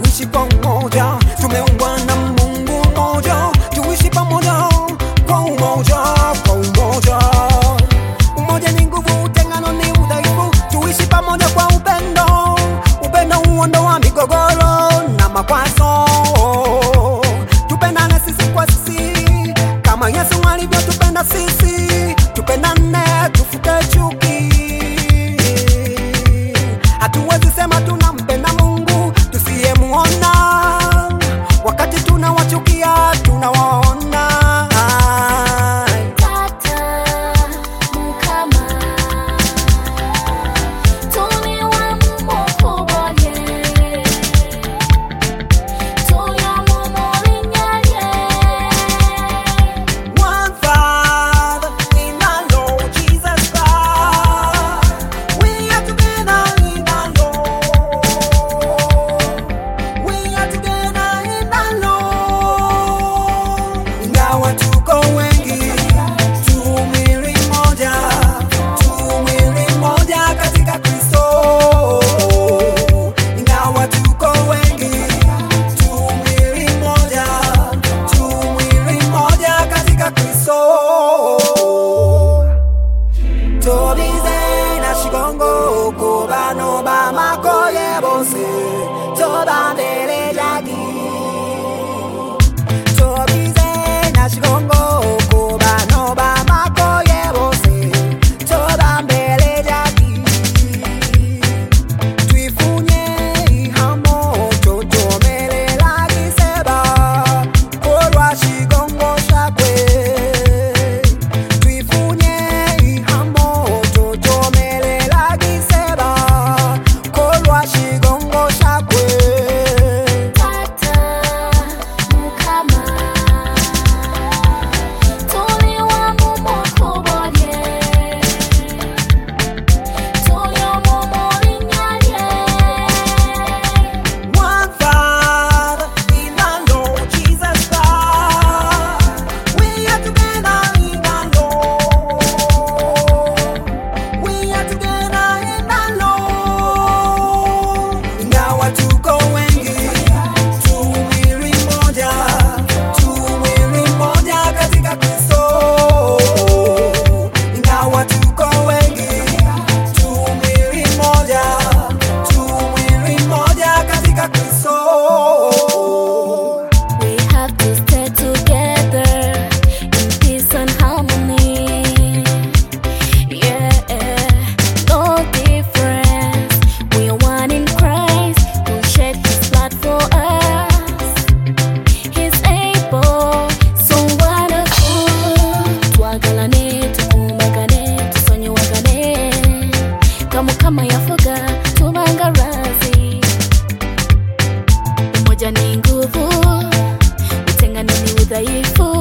tuishi pamoja, tumeungwa na Mungu mmoja, tuishi pamoja kwa umoja, kwa umoja. Umoja ni nguvu, utengano ni udhaifu, tuishi pamoja kwa upendo. Upendo huondoa migogoro na makwazo. Tupendane sisi kwa sisi kama Yesu alivyotupenda sisi, tupendane tufute chuki. Hatuwezi sema tunampenda Mungu tusiyemuona, wakati tunawachukia tunawaona. Kama yafuga tubangarazi, umoja ni nguvu, utengano ni udhaifu.